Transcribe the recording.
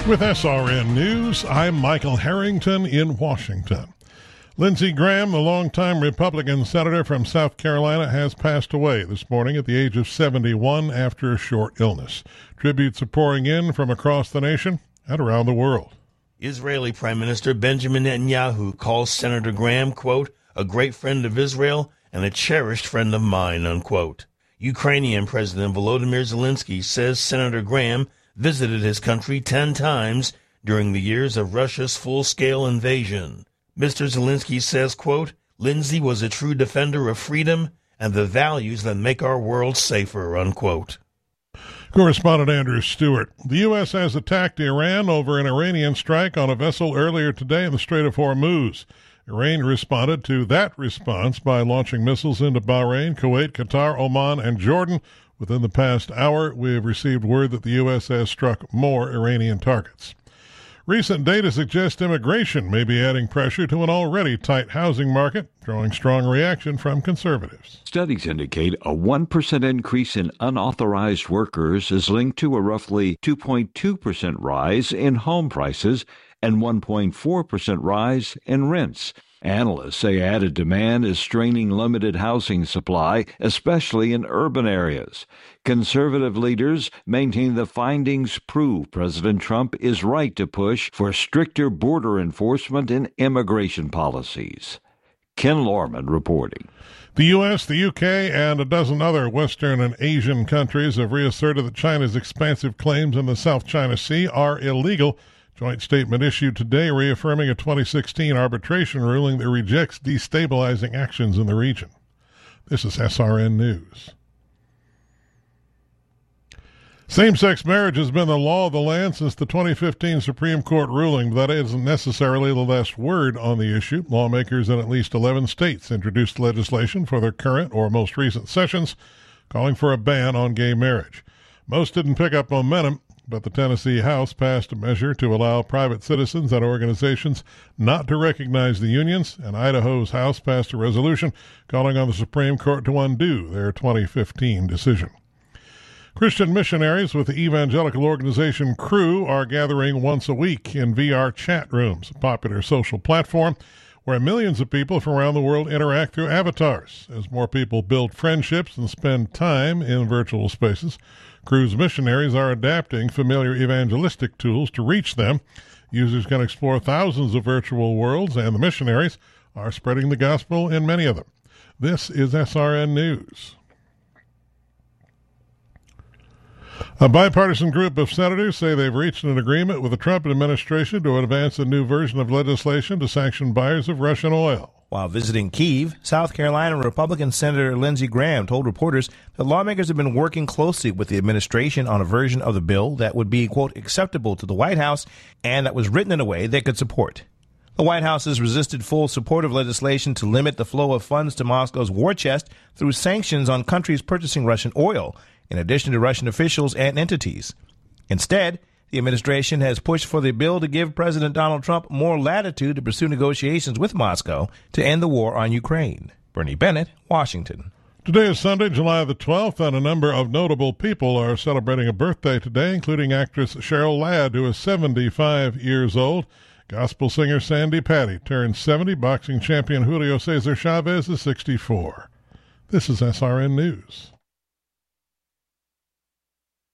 With SRN News, I'm Michael Harrington in Washington. Lindsey Graham, the longtime Republican senator from South Carolina, has passed away this morning at the age of 71 after a short illness. Tributes are pouring in from across the nation and around the world. Israeli Prime Minister Benjamin Netanyahu calls Senator Graham, quote, a great friend of Israel and a cherished friend of mine, unquote. Ukrainian President Volodymyr Zelensky says Senator Graham visited his country 10 times during the years of Russia's full-scale invasion. Mr. Zelensky says, quote, Lindsey was a true defender of freedom and the values that make our world safer, unquote. Correspondent Andrew Stewart. The U.S. has attacked Iran over an Iranian strike on a vessel earlier today in the Strait of Hormuz. Iran responded to that response by launching missiles into Bahrain, Kuwait, Qatar, Oman, and Jordan. Within the past hour, we have received word that the U.S. has struck more Iranian targets. Recent data suggests immigration may be adding pressure to an already tight housing market, drawing strong reaction from conservatives. Studies indicate a 1% increase in unauthorized workers is linked to a roughly 2.2% rise in home prices and 1.4% rise in rents. Analysts say added demand is straining limited housing supply, especially in urban areas. Conservative leaders maintain the findings prove President Trump is right to push for stricter border enforcement and immigration policies. Ken Lorman reporting. The U.S., the U.K., and a dozen other Western and Asian countries have reasserted that China's expansive claims in the South China Sea are illegal. Joint statement issued today reaffirming a 2016 arbitration ruling that rejects destabilizing actions in the region. This is SRN News. Same-sex marriage has been the law of the land since the 2015 Supreme Court ruling, but that isn't necessarily the last word on the issue. Lawmakers in at least 11 states introduced legislation for their current or most recent sessions calling for a ban on gay marriage. Most didn't pick up momentum, but the Tennessee House passed a measure to allow private citizens and organizations not to recognize the unions, and Idaho's House passed a resolution calling on the Supreme Court to undo their 2015 decision. Christian missionaries with the evangelical organization Cru are gathering once a week in VR chat rooms, a popular social platform where millions of people from around the world interact through avatars. As more people build friendships and spend time in virtual spaces, Cru's missionaries are adapting familiar evangelistic tools to reach them. Users can explore thousands of virtual worlds, and the missionaries are spreading the gospel in many of them. This is SRN News. A bipartisan group of senators say they've reached an agreement with the Trump administration to advance a new version of legislation to sanction buyers of Russian oil. While visiting Kyiv, South Carolina Republican Senator Lindsey Graham told reporters that lawmakers have been working closely with the administration on a version of the bill that would be, quote, acceptable to the White House and that was written in a way they could support. The White House has resisted full support of legislation to limit the flow of funds to Moscow's war chest through sanctions on countries purchasing Russian oil, in addition to Russian officials and entities. Instead, the administration has pushed for the bill to give President Donald Trump more latitude to pursue negotiations with Moscow to end the war on Ukraine. Bernie Bennett, Washington. Today is Sunday, July the 12th, and a number of notable people are celebrating a birthday today, including actress Cheryl Ladd, who is 75 years old. Gospel singer Sandy Patty turned 70. Boxing champion Julio Cesar Chavez is 64. This is SRN News.